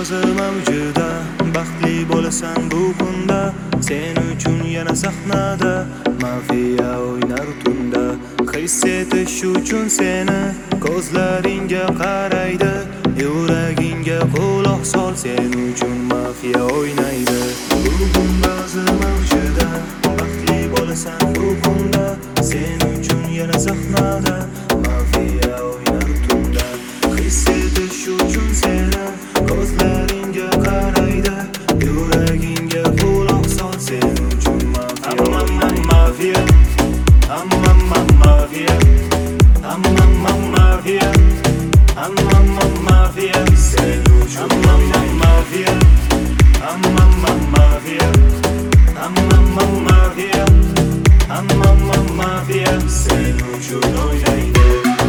bazi mavjuda, baxtli bo'lasan bu kunda. Sen uchun yana sahnada mafiya o'ynar tunda. His etish uchun seni ko'zlaringga qaraydi, yuragingga quloq sol, sen uchun mafiya o'ynaydi. Bugun bazi mavjuda, baxtli bo'lasan bu kunda. Sen uchun yana sahnada mafiya o'ynar tunda. His etish uchun seni ko'zlaringga qaraydi, yuragingga quloq sol, sen uchun mafiya. Mafia, mafia, mafia, sen uchun mafia, mafia, mafia, sen uchun o'ynaydi.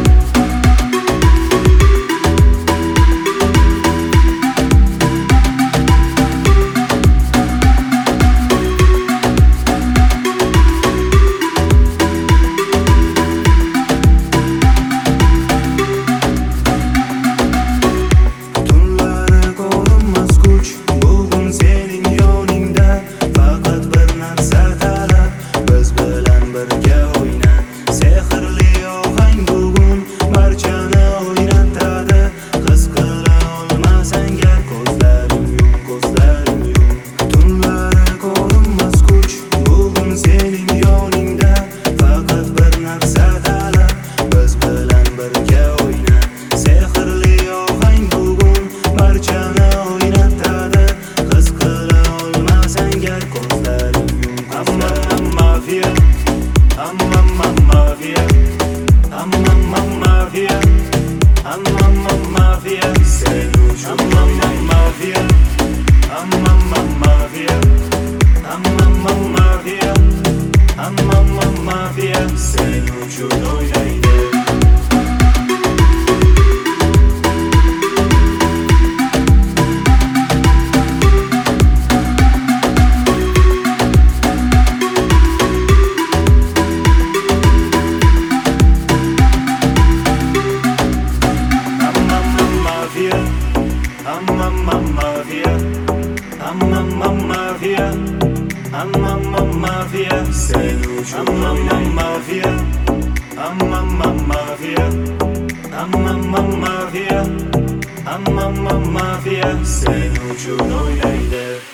Mafia, sen uchun mafia, mafia, mafia, sen uchun o'ynaydi.